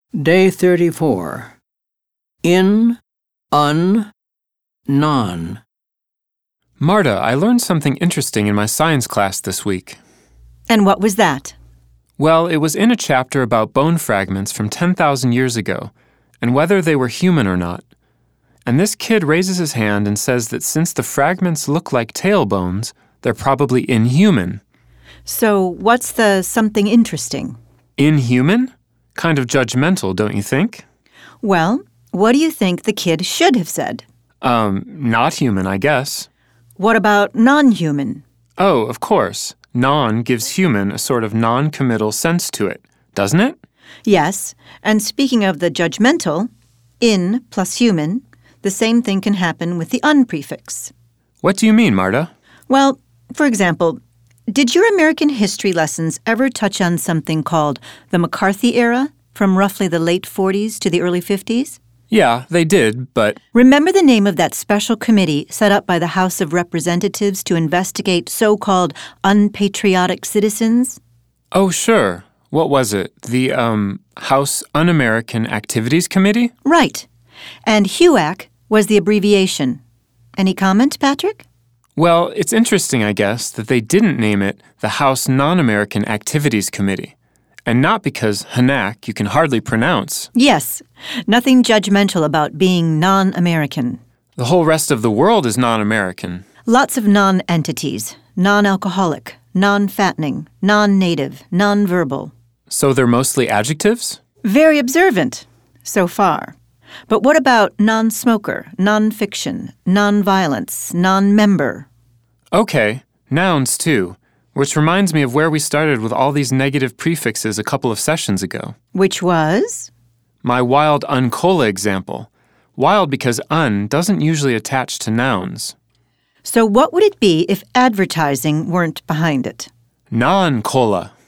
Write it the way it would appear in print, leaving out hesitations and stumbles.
Day 34. In, un, non. Marta, I learned something interesting in my science class this week. And what was that? Well, it was in a chapter about bone fragments from 10,000 years ago, and whether they were human or not. And this kid raises his hand and says that since the fragments look like tailbones, they're probably inhuman. So what's the something interesting? Inhuman? Kind of judgmental, don't you think? Well, what do you think the kid should have said? Not human, I guess. What about non-human? Oh, of course. Non gives human a sort of non-committal sense to it, doesn't it? Yes, and speaking of the judgmental, in plus human, the same thing can happen with the un prefix. What do you mean, Marta? Well, for example, did your American history lessons ever touch on something called the McCarthy era, from roughly the late 40s to the early 50s? Yeah, they did, but... Remember the name of that special committee set up by the House of Representatives to investigate so-called unpatriotic citizens? Oh, sure. What was it? The, House Un-American Activities Committee? Right. And HUAC was the abbreviation. Any comment, Patrick? Well, it's interesting, I guess, that they didn't name it the House Non-American Activities Committee. And not because HANAC you can hardly pronounce. Yes. Nothing judgmental about being non-American. The whole rest of the world is non-American. Lots of non-entities. Non-alcoholic, non-fattening, non-native, non-verbal. So they're mostly adjectives? Very observant, so far. But what about non-smoker, non-fiction, non-violence, non-member? Okay, nouns too. Which reminds me of where we started with all these negative prefixes a couple of sessions ago. Which was? My wild uncola example. Wild because un doesn't usually attach to nouns. So what would it be if advertising weren't behind it? Non-cola.